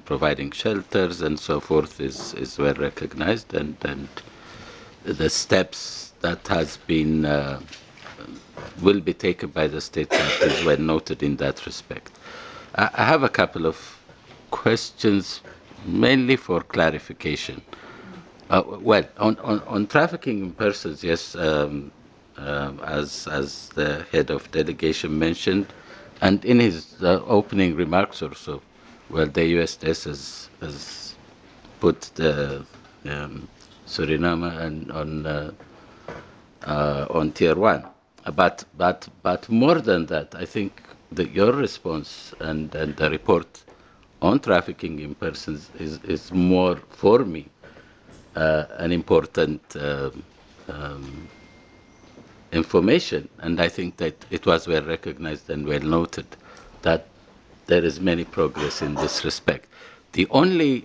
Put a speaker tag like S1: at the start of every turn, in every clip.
S1: providing shelters and so forth is well recognized, and the steps that has been will be taken by the state parties well noted in that respect. I have a couple of questions, mainly for clarification. Well, on trafficking in persons, yes, as the head of delegation mentioned, and in his opening remarks also, well, the USS has put the Suriname and on tier one. But more than that, I think that your response and the report on trafficking in persons is more, for me, an important information, and I think that it was well recognized and well noted that there is many progress in this respect. The only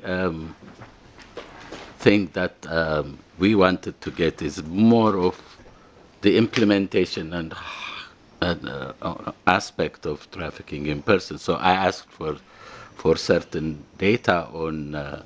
S1: thing that we wanted to get is more of the implementation and aspect of trafficking in person. So I asked for certain data on,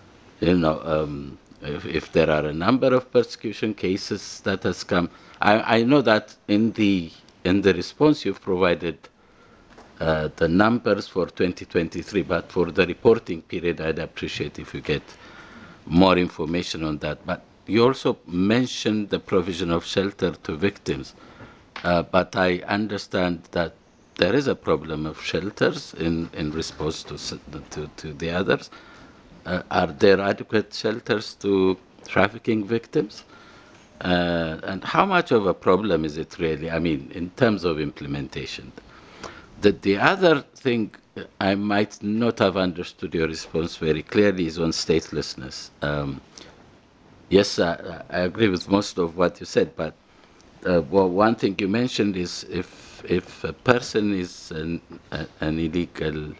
S1: if there are a number of persecution cases that has come. I know that in the response you've provided the numbers for 2023, but for the reporting period, I'd appreciate if you get more information on that. But you also mentioned the provision of shelter to victims, but I understand that there is a problem of shelters in response to the others. Are there adequate shelters to trafficking victims? And how much of a problem is it really? I mean, in terms of implementation. The other thing I might not have understood your response very clearly is on statelessness. Yes, I agree with most of what you said, but well, one thing you mentioned is if a person is an illegal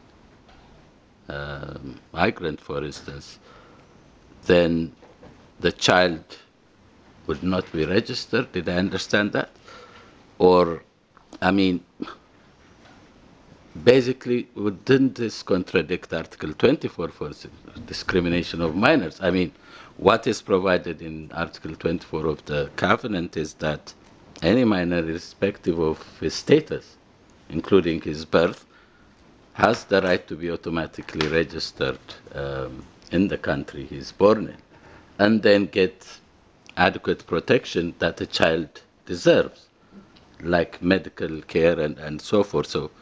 S1: migrant, for instance, then the child would not be registered. Did I understand that? Or, I mean, basically, wouldn't this contradict Article 24 for discrimination of minors? I mean, what is provided in Article 24 of the Covenant is that any minor, irrespective of his status, including his birth, has the right to be automatically registered in the country he's born in, and then get adequate protection that a child deserves, like medical care and so forth. So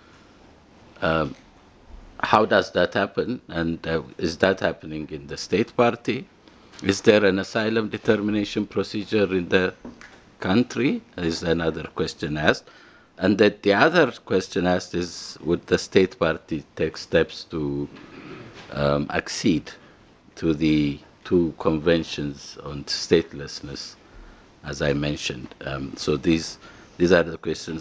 S1: how does that happen? And is that happening in the state party? Is there an asylum determination procedure in the country? Is another question asked. And that the other question asked is, would the state party take steps to accede to the two conventions on statelessness, as I mentioned? So these are the questions.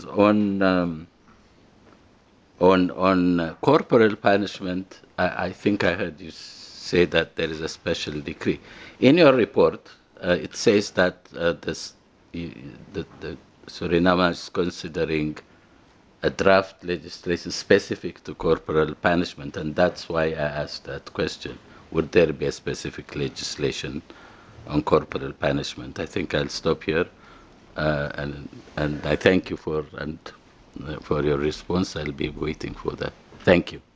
S1: On corporal punishment, I think I heard you say that there is a special decree. In your report, it says that the Suriname is considering a draft legislation specific to corporal punishment, and that's why I asked that question. Would there be a specific legislation on corporal punishment? I think I'll stop here, and I thank you for your response. I'll be waiting for that. Thank you.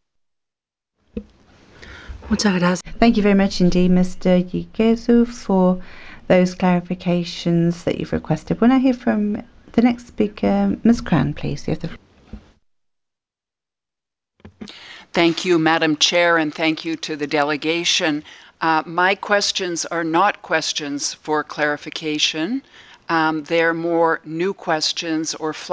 S2: Thank you very much indeed, Mr. Yikezu, for those clarifications that you've requested. When I hear from the next speaker, Ms. Cran, please.
S3: Thank you, Madam Chair, and thank you to the delegation. My questions are not questions for clarification. They're more new questions or